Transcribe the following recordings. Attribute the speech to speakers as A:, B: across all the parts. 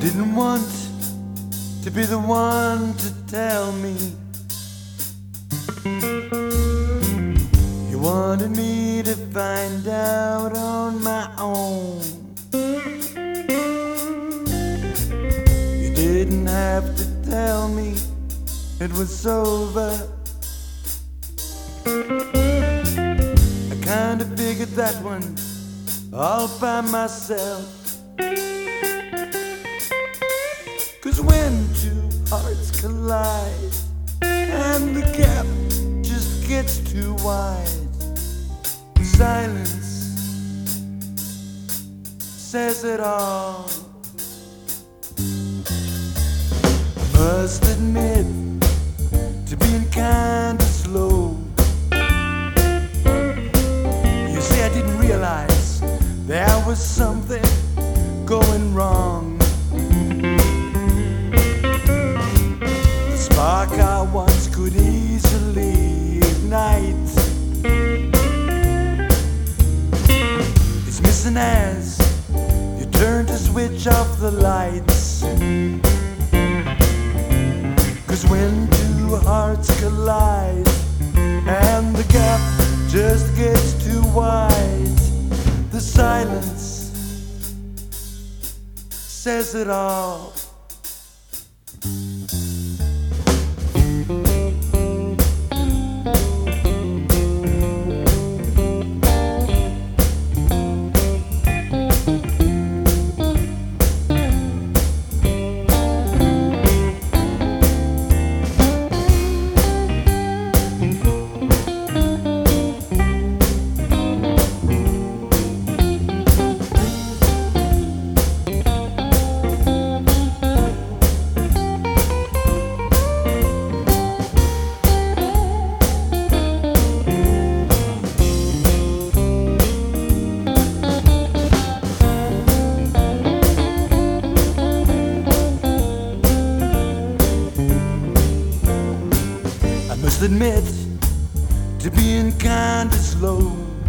A: didn't want to be the one to tell me. You wanted me to find out on my own. You didn't have to tell me it was over. I kinda figured that one all by myself. 'Cause when two hearts collide and the gap just gets too wide, silence says it all. Must admit to being kinda slow. You see, I didn't realize there was something going wrong. The spark I once could easily ignite is missing as you turn to switch off the lights. 'Cause when two hearts collide and the gap just gets too wide, the silence says it all. Must admit to being kinda slow.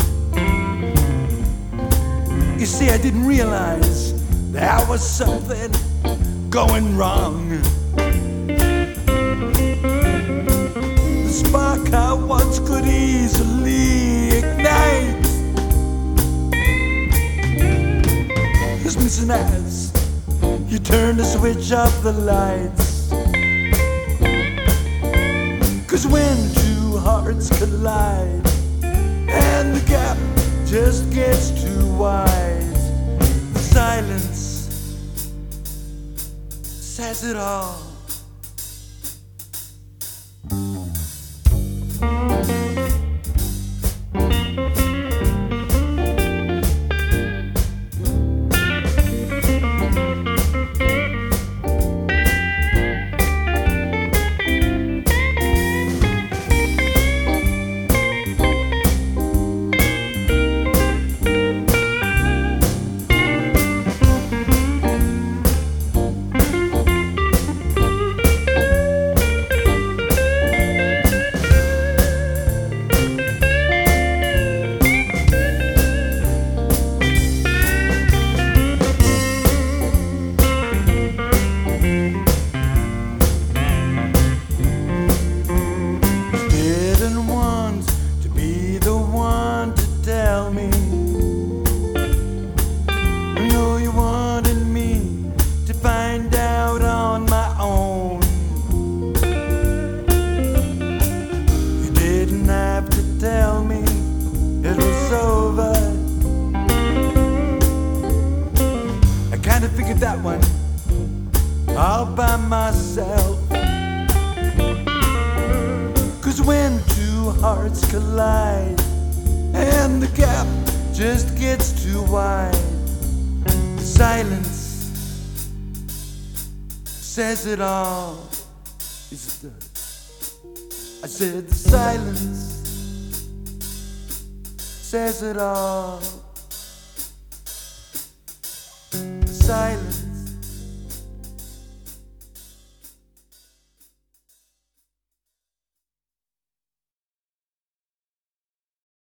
A: You see, I didn't realize there was something going wrong. The spark I once could easily ignite is missing as you turn to switch off the lights. 'Cause when two hearts collide and the gap just gets too wide, the silence says it all. Figured that one all by myself. 'Cause when two hearts collide and the gap just gets too wide, silence says it all. Yes, it does. I said the silence says it all. Silence